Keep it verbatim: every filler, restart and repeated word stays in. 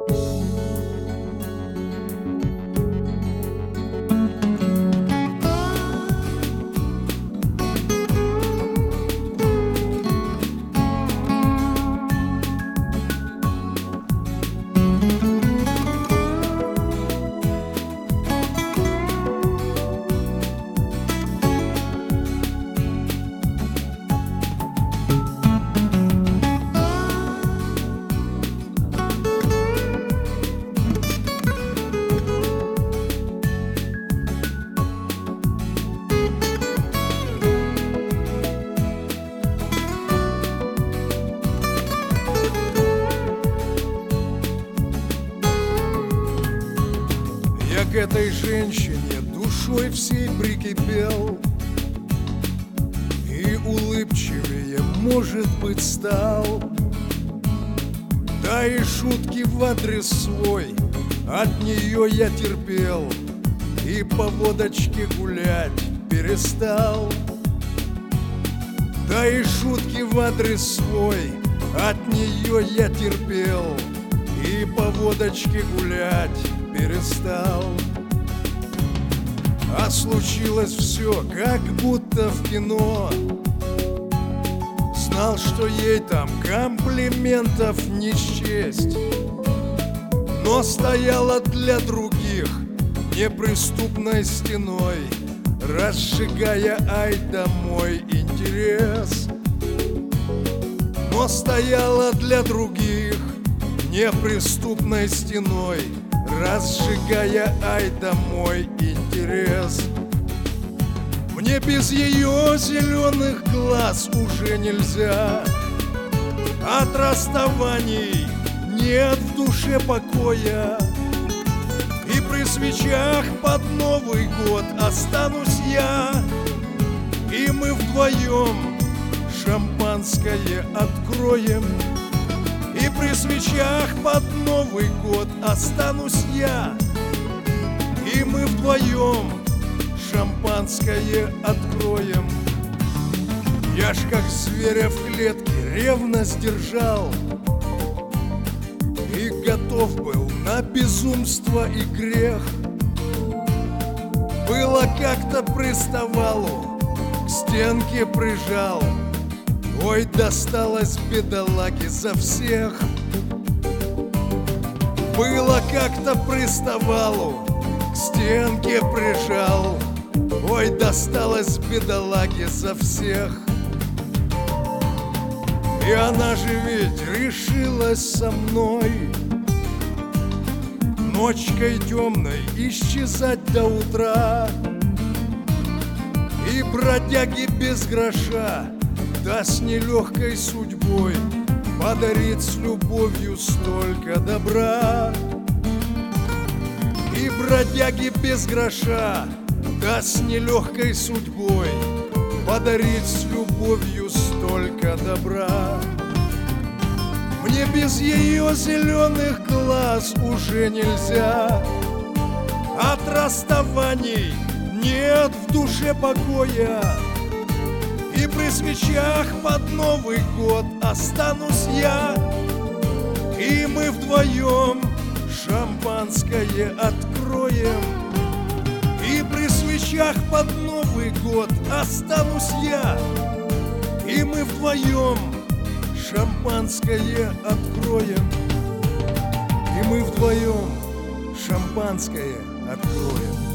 Я к этой женщине душой всей прикипел, и улыбчивее, может быть, стал. Да и шутки в адрес свой от нее я терпел, и по водочке гулять перестал. Да и шутки в адрес свой от нее я терпел, и по водочке гулять перестал. А случилось все, как будто в кино. Знал, что ей там комплиментов не счесть, но стояла для других неприступной стеной, разжигая ай да мой интерес. Но стояла для других неприступной стеной, разжигая ай да мой интерес. Мне без ее зеленых глаз уже нельзя. От расставаний нет в душе покоя, и при свечах под Новый год останусь я, и мы вдвоем шампанское откроем. И при свечах под Новый год останусь я, и мы вдвоем шампанское откроем. Я ж как зверя в клетке ревность держал, и готов был на безумство и грех. Было как-то приставалу, к стенке прижал, ой, досталось бедолаге за всех. Было как-то приставалу, к стенке прижал, ой, досталось бедолаге за всех. И она же ведь решилась со мной ночкой темной исчезать до утра, и бродяги без гроша, да с нелегкой судьбой, подарит с любовью столько добра. И бродяги без гроша, да с нелегкой судьбой, подарит с любовью столько добра. Мне без ее зеленых глаз уже нельзя. От расставаний нет в душе покоя, и при свечах под Новый год останусь я, и мы вдвоем шампанское откроем. И при свечах под Новый год останусь я, и мы вдвоем шампанское откроем. И мы вдвоем шампанское откроем.